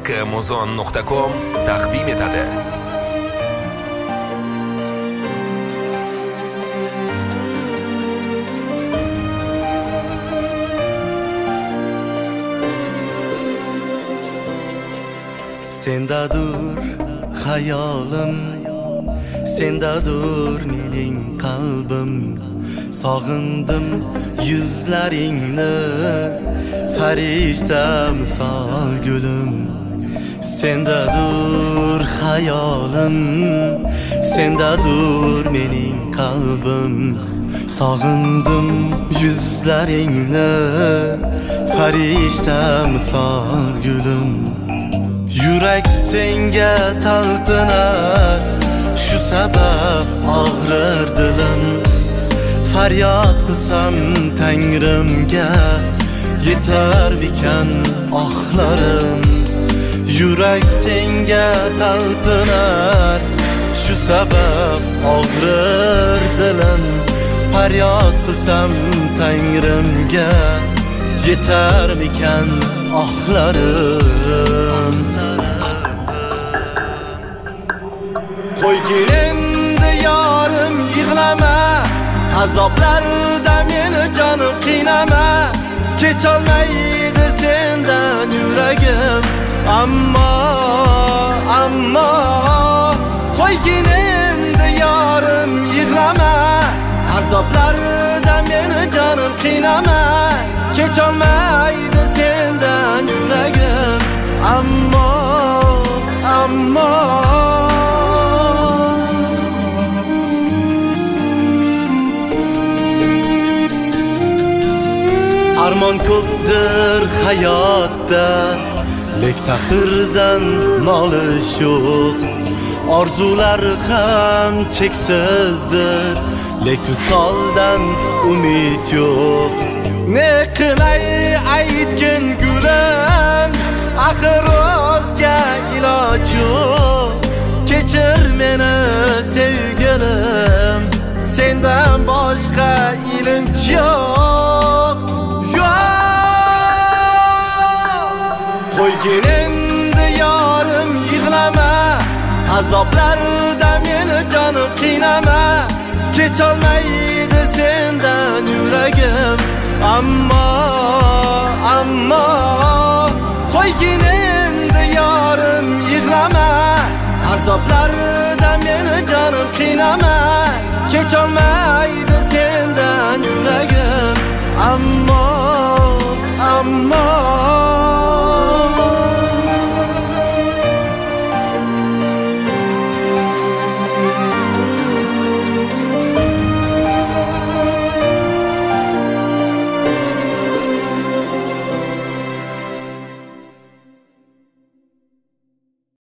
Muzon.com taqdim etadi. Sendadur hayolim, sendadur mening qalbim. Sog'indim yuzlaringni, farishta misol gulim. Sendadur hayolim, sendadur mening qalbim. Sog'indim yuzlaringni, farishta misol gulim. Yurak senga talpinar, shu sabab og'rir dilim. Faryod qilsam Tangrimga, yetarmikan ohlarim. Yurak senga talpinar, shu sabab og'rir dilim. Faryod qilsam Tangrimga, yetarmikan ohlarim. Qo'ygin endi yorim yig'lama, azoblarda meni jonim qiynama. Kecholmaydi sendan yuragim, ammo qo'ygin endi yorim yig'lama, azoblarda meni jonim qiynama. Kecholmaydi sendan yuragim, ammo armon ko'pdir hayotda, lek taqdirdan nolish yo'q. Orzular ham cheksizdir, lek visoldan umid yo'q. Ne qilay aytgin gulim, axir o'zga iloj yo'q. Kechir meni sevgilim, sendan boshqa ilinj yo'q. Qo'ygin endi yorim yig'lama, azoblarda meni jonim qiynama. Kecholmaydi sendan yuragim, ammo qo'ygin endi yorim yig'lama, azoblarda meni jonim qiynama. Kecholmaydi